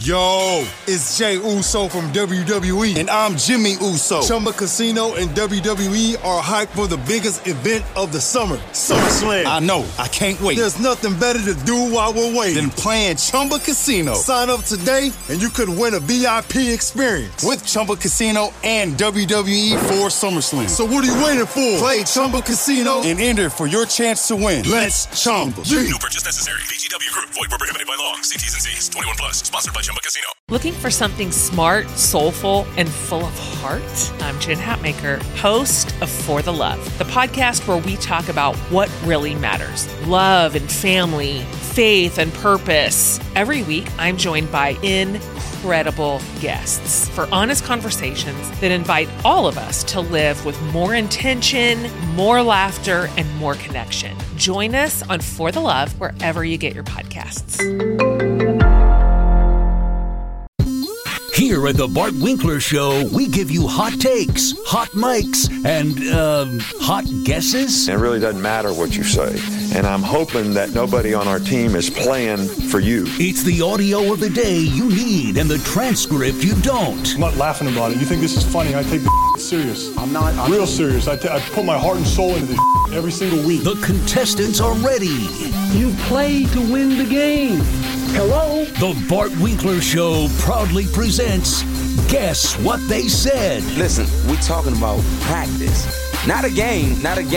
Yo, it's Jey Uso from WWE, and I'm Jimmy Uso. Chumba Casino and WWE are hyped for the biggest event of the summer, SummerSlam. I know, I can't wait. There's nothing better to do while we're waiting than playing Chumba Casino. Sign up today, and you could win a VIP experience with Chumba Casino and WWE for SummerSlam. So what are you waiting for? Play Chumba Casino and enter for your chance to win. Let's Chumba. No purchase necessary. VGW Group. Void where prohibited by law. See T's and C's. 21 plus. Sponsored by Chumba Casino. Looking for something smart, soulful, and full of heart? I'm Jen Hatmaker, host of For the Love, the podcast where we talk about what really matters. Love and family, faith and purpose. Every week, I'm joined by incredible guests for honest conversations that invite all of us to live with more intention, more laughter, and more connection. Join us on For the Love wherever you get your podcasts. Here at the Bart Winkler Show, we give you hot takes, hot mics, and, hot guesses. It really doesn't matter what you say. And I'm hoping that nobody on our team is playing for you. It's the audio of the day you need and the transcript you don't. I'm not laughing about it. You think this is funny. I take the serious. I'm real serious. I put my heart and soul into this every single week. The contestants are ready. You play to win the game. Hello? The Bart Winkler Show proudly presents Guess What They Said. Listen, we're talking about practice. Not a game.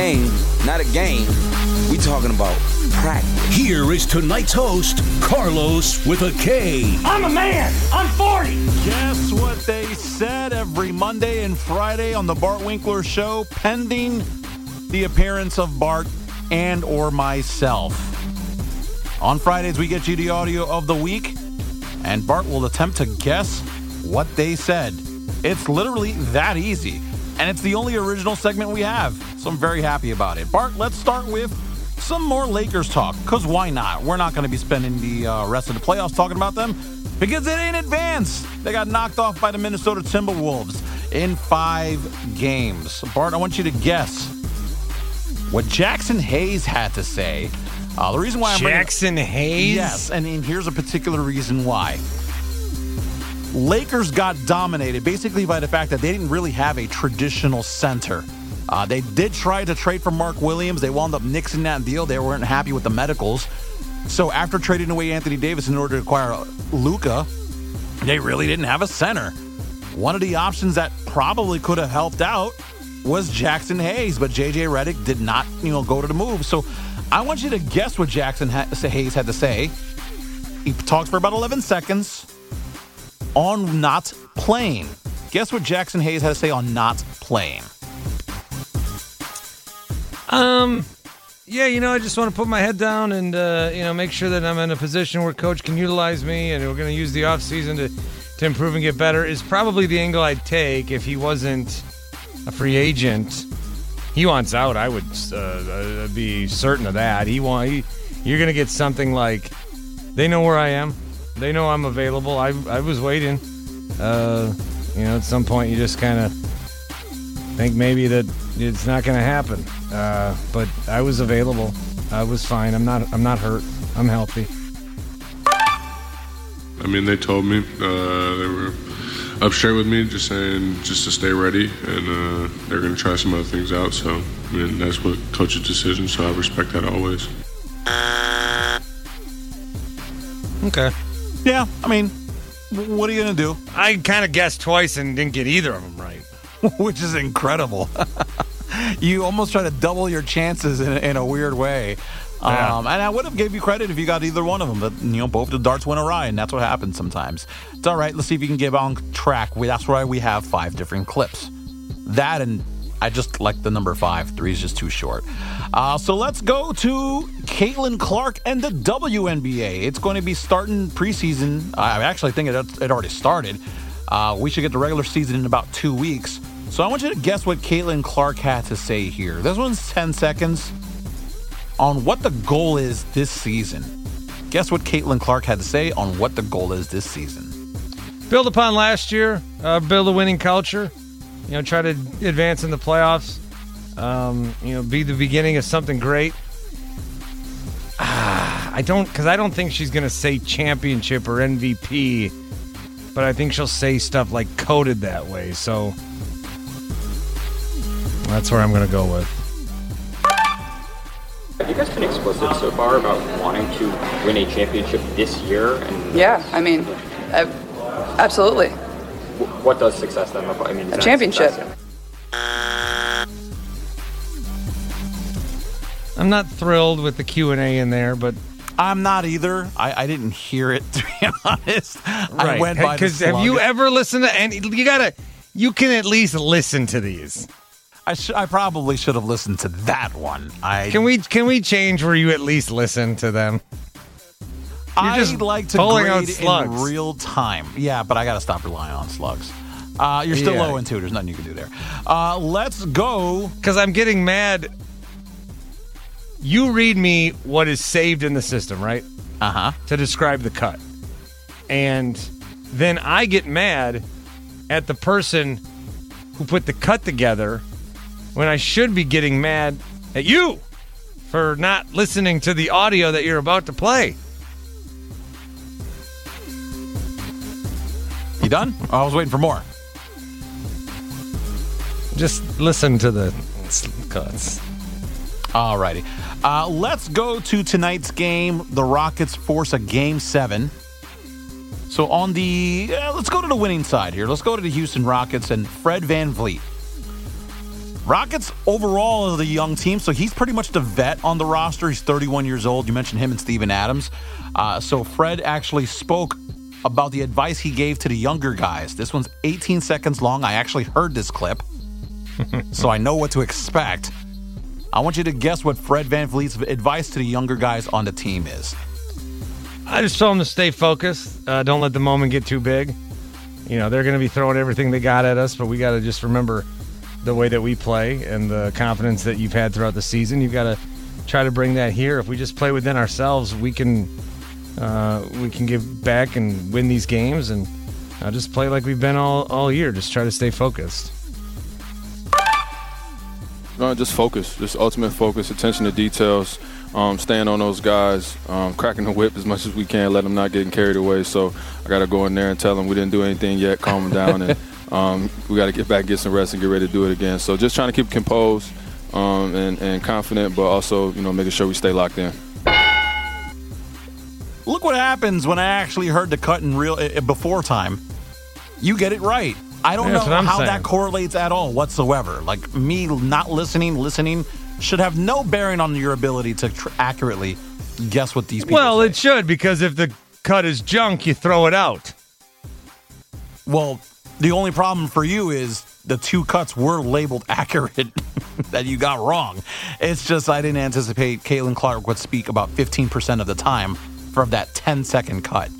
We talking about practice. Here is tonight's host, Carlos with a K. I'm a man. I'm 40. Guess what they said every Monday and Friday on the Bart Winkler Show, pending the appearance of Bart and or myself. On Fridays, we get you the audio of the week, and Bart will attempt to guess what they said. It's literally that easy, and it's the only original segment we have, so I'm very happy about it. Bart, let's start with some more Lakers talk, because why not? We're not going to be spending the rest of the playoffs talking about them, because it ain't advanced. They got knocked off by the Minnesota Timberwolves in 5 games. Bart, I want you to guess what Jackson Hayes had to say. The reason why I'm Jackson Hayes? Yes, and here's a particular reason why. Lakers got dominated basically by the fact that they didn't really have a traditional center. They did try to trade for Mark Williams. They wound up nixing that deal. They weren't happy with the medicals. So after trading away Anthony Davis in order to acquire Luka, they really didn't have a center. One of the options that probably could have helped out was Jackson Hayes, but J.J. Redick did not, go to the move. So I want you to guess what Jackson Hayes had to say. He talked for about 11 seconds on not playing. Guess what Jackson Hayes had to say on not playing. I just want to put my head down and, make sure that I'm in a position where coach can utilize me and we're going to use the offseason to improve and get better is probably the angle I'd take if he wasn't a free agent. He wants out. I would be certain of that. You're going to get something like, they know where I am. They know I'm available. I was waiting. At some point you just kind of think maybe that it's not going to happen. But I was available. I was fine. I'm not hurt. I'm healthy. They told me they were up straight with me, just saying just to stay ready, and they're going to try some other things out. So, that's what coach's decision, so I respect that always. Okay. Yeah, what are you going to do? I kind of guessed twice and didn't get either of them right. Which is incredible. You almost try to double your chances in a weird way. Yeah. And I would have gave you credit if you got either one of them, but both the darts went awry, and that's what happens sometimes. It's all right. Let's see if you can get on track. That's why we have 5 different clips. That, and I just like the number 5. 3 is just too short. So let's go to Caitlin Clark and the WNBA. It's going to be starting preseason. I actually think it already started. We should get the regular season in about 2 weeks. So I want you to guess what Caitlin Clark had to say here. This one's 10 seconds. On what the goal is this season. Guess what Caitlin Clark had to say on what the goal is this season. Build upon last year. Build a winning culture. Try to advance in the playoffs. Be the beginning of something great. I don't think she's going to say championship or MVP but I think she'll say stuff like coded that way. So that's where I'm going to go with. Have you guys been explicit so far about wanting to win a championship this year? Yeah, I mean, absolutely. What does success then look like? I mean, a championship. I'm not thrilled with the Q&A in there, but I'm not either. I didn't hear it, to be honest. Right. I went by the slug. Have you ever listened to any? You can at least listen to these. I probably should have listened to that one. Can we change where you at least listen to them? I'd like to grade in real time. Yeah, but I got to stop relying on slugs. You're still 0-2. There's nothing you can do there. Let's go. Because I'm getting mad. You read me what is saved in the system, right? To describe the cut. And then I get mad at the person who put the cut together when I should be getting mad at you for not listening to the audio that you're about to play. You done? I was waiting for more. Just listen to the cuts. Alrighty. Let's go to tonight's game. The Rockets force a Game 7. So on the... let's go to the winning side here. Let's go to the Houston Rockets and Fred VanVleet. Rockets overall are the young team, so he's pretty much the vet on the roster. He's 31 years old. You mentioned him and Steven Adams. So Fred actually spoke about the advice he gave to the younger guys. This one's 18 seconds long. I actually heard this clip, so I know what to expect. I want you to guess what Fred VanVleet's advice to the younger guys on the team is. I just told them to stay focused. Don't let the moment get too big. You know, they're going to be throwing everything they got at us, but we got to just remember the way that we play and the confidence that you've had throughout the season. You've got to try to bring that here. If we just play within ourselves, we can give back and win these games, and just play like we've been all year. Just try to stay focused. No, just focus. Just ultimate focus, attention to details, staying on those guys, cracking the whip as much as we can, let them not getting carried away. So I got to go in there and tell them we didn't do anything yet, calm them down, and we got to get back, get some rest, and get ready to do it again. So just trying to keep composed and confident, but also, you know, making sure we stay locked in. Look what happens when I actually heard the cut in real before time. You get it right. I don't know how that correlates at all whatsoever. Like, me not listening should have no bearing on your ability to accurately guess what these people say. It should, because if the cut is junk, you throw it out. Well, the only problem for you is the two cuts were labeled accurate that you got wrong. It's just I didn't anticipate Caitlin Clark would speak about 15% of the time for that 10-second cut.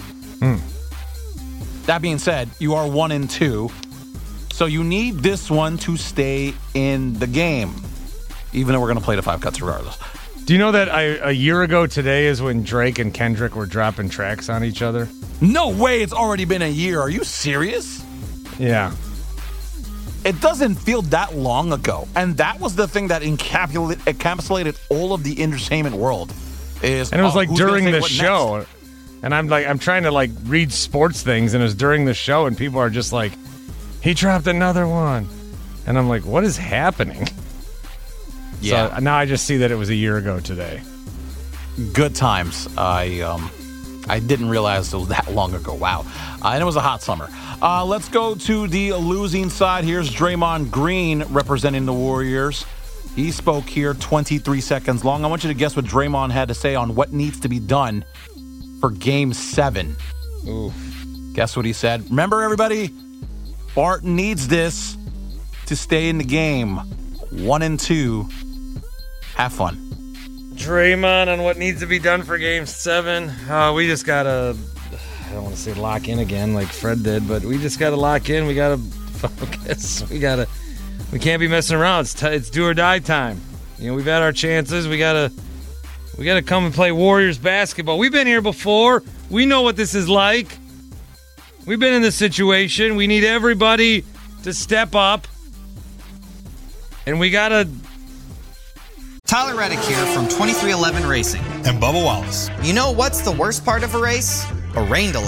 That being said, you are 1-2, so you need this one to stay in the game, even though we're going to play the 5 cuts regardless. Do you know that a year ago today is when Drake and Kendrick were dropping tracks on each other? No way, it's already been a year. Are you serious? Yeah. It doesn't feel that long ago, and that was the thing that encapsulated all of the entertainment world. And it was like during the show, and I'm trying to like read sports things, and it was during the show, and people are just like, he dropped another one, and I'm like, what is happening? Yeah. So now I just see that it was a year ago today. Good times. I didn't realize it was that long ago. Wow. And it was a hot summer. Let's go to the losing side. Here's Draymond Green representing the Warriors. He spoke here 23 seconds long. I want you to guess what Draymond had to say on what needs to be done for Game 7. Ooh. Guess what he said? Remember, everybody, Bart needs this to stay in the game. 1-2. Have fun. Draymond on what needs to be done for Game 7. We just got to, I don't want to say lock in again like Fred did, but we just got to lock in. We got to focus. We can't be messing around. It's do or die time. You know, we've had our chances. We gotta come and play Warriors basketball. We've been here before. We know what this is like. We've been in this situation. We need everybody to step up. And we gotta... Tyler Reddick here from 2311 Racing. And Bubba Wallace. You know what's the worst part of a race? A rain delay.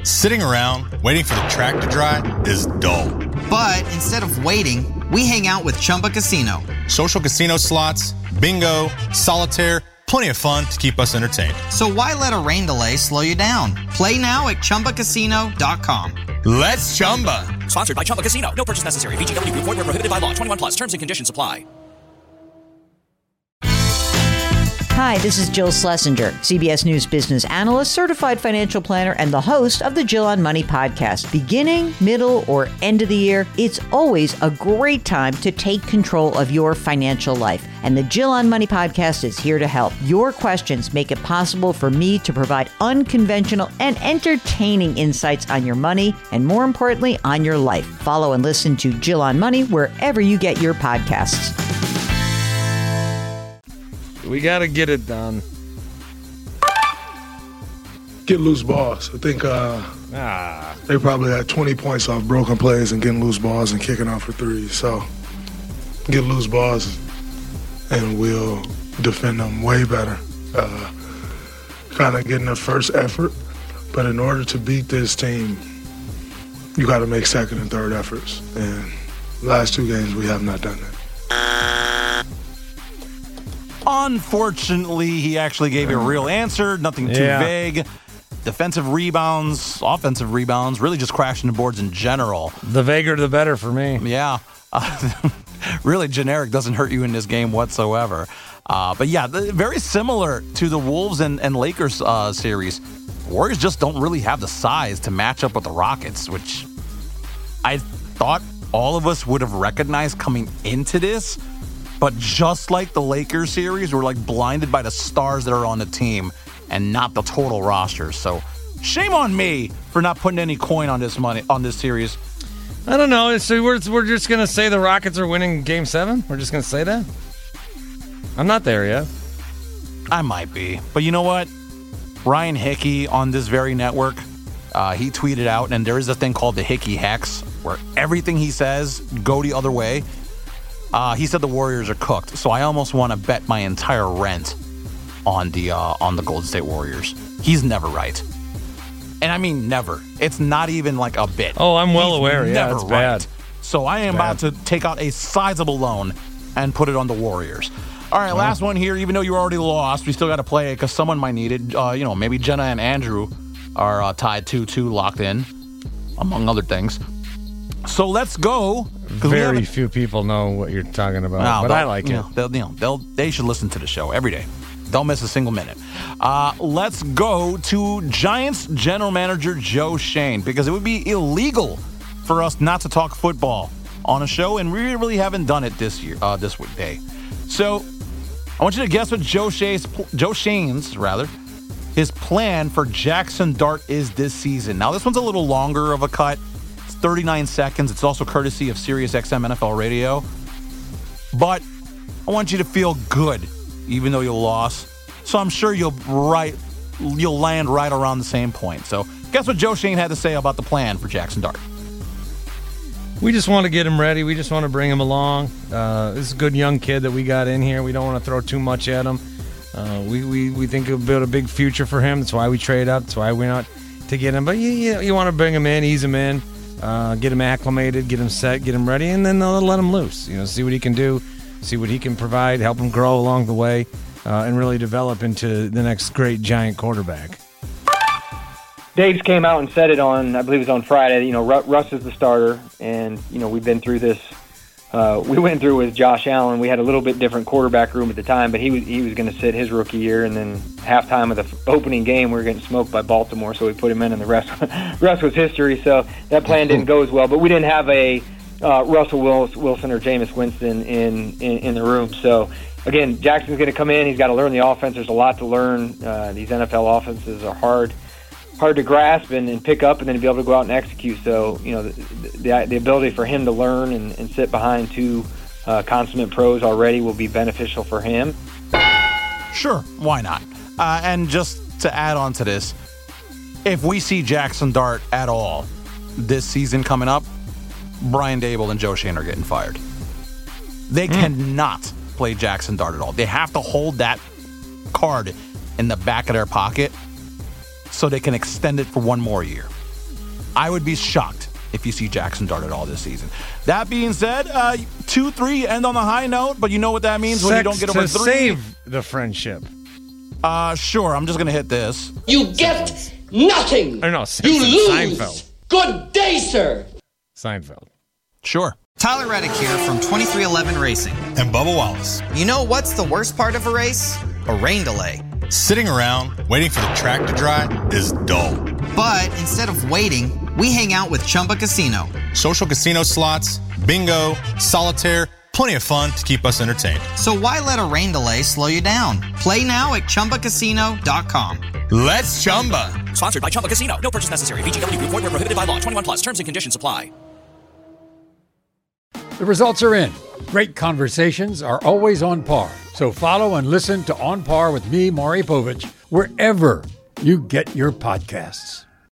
Sitting around waiting for the track to dry is dull. But instead of waiting, we hang out with Chumba Casino. Social casino slots, bingo, solitaire, plenty of fun to keep us entertained. So why let a rain delay slow you down? Play now at ChumbaCasino.com. Let's Chumba. Sponsored by Chumba Casino. No purchase necessary. VGW Group. Void where prohibited by law. 21 plus. Terms and conditions apply. Hi, this is Jill Schlesinger, CBS News business analyst, certified financial planner, and the host of the Jill on Money podcast. Beginning, middle, or end of the year, it's always a great time to take control of your financial life. And the Jill on Money podcast is here to help. Your questions make it possible for me to provide unconventional and entertaining insights on your money, and more importantly, on your life. Follow and listen to Jill on Money wherever you get your podcasts. We got to get it done. Get loose balls. I think they probably had 20 points off broken plays and getting loose balls and kicking out for threes. So get loose balls and we'll defend them way better. Kind of getting the first effort. But in order to beat this team, you got to make second and third efforts. And last two games, we have not done that. Unfortunately, he actually gave you a real answer. Nothing too vague. Defensive rebounds, offensive rebounds, really just crashing the boards in general. The vaguer, the better for me. Yeah. Really generic, doesn't hurt you in this game whatsoever. But yeah, very similar to the Wolves and Lakers series. Warriors just don't really have the size to match up with the Rockets, which I thought all of us would have recognized coming into this. But just like the Lakers series, we're like blinded by the stars that are on the team and not the total rosters. So shame on me for not putting any coin on this series. I don't know. So we're just going to say the Rockets are winning Game 7? We're just going to say that? I'm not there yet. I might be. But you know what? Ryan Hickey on this very network, he tweeted out, and there is a thing called the Hickey Hex, where everything he says go the other way. He said the Warriors are cooked, so I almost want to bet my entire rent on the Golden State Warriors. He's never right, and I mean never. It's not even like a bit. Oh, I'm well aware. Yeah, it's bad. So I am about to take out a sizable loan and put it on the Warriors. All right, last one here. Even though you already lost, we still got to play it because someone might need it. Maybe Jenna and Andrew are tied 2-2, locked in, among other things. So let's go. Very few people know what you're talking about, but I like it. They should listen to the show every day. Don't miss a single minute. Let's go to Giants general manager Joe Schoen, because it would be illegal for us not to talk football on a show, and we really haven't done it this day. So I want you to guess what Joe Schoen's his plan for Jackson Dart is this season. Now, this one's a little longer of a cut. 39 seconds. It's also courtesy of SiriusXM NFL Radio. But I want you to feel good, even though you lost. So I'm sure you'll land right around the same point. So guess what Joe Schoen had to say about the plan for Jackson Dart? We just want to get him ready. We just want to bring him along. This is a good young kid that we got in here. We don't want to throw too much at him. We think he'll build a big future for him. That's why we trade up. That's why we're not to get him. But you want to bring him in, ease him in. Get him acclimated, get him set, get him ready, and then let him loose. See what he can do, see what he can provide, help him grow along the way, and really develop into the next great Giant quarterback. Dave's came out and said it on, I believe it was on Friday. Russ is the starter, and we've been through this. We went through with Josh Allen. We had a little bit different quarterback room at the time, but he was going to sit his rookie year, and then halftime of the opening game, we were getting smoked by Baltimore, so we put him in, and the rest was history. So that plan didn't go as well, but we didn't have a Russell Wilson or Jameis Winston in the room. So again, Jackson's going to come in. He's got to learn the offense. There's a lot to learn. These NFL offenses are hard to grasp and pick up, and then be able to go out and execute. So, the ability for him to learn and sit behind two consummate pros already will be beneficial for him. Sure, why not? And just to add on to this, if we see Jackson Dart at all this season coming up, Brian Daboll and Joe Schoen are getting fired. They cannot play Jackson Dart at all. They have to hold that card in the back of their pocket so they can extend it for one more year. I would be shocked if you see Jackson Dart at all this season. That being said, 2-3 end on the high note, but you know what that means when you don't get over to 3. Save the friendship. Sure, I'm just going to hit this. You get nothing. Or no, you lose. Seinfeld. Good day, sir. Seinfeld. Sure. Tyler Reddick here from 2311 Racing. And Bubba Wallace. You know what's the worst part of a race? A rain delay. Sitting around waiting for the track to dry is dull. But instead of waiting, we hang out with Chumba Casino. Social casino slots, bingo, solitaire, plenty of fun to keep us entertained. So why let a rain delay slow you down? Play now at ChumbaCasino.com. Let's Chumba. Sponsored by Chumba Casino. No purchase necessary. VGW Group. Void where prohibited by law. 21 plus. Terms and conditions apply. The results are in. Great conversations are always on par. So follow and listen to On Par with me, Maury Povich, wherever you get your podcasts.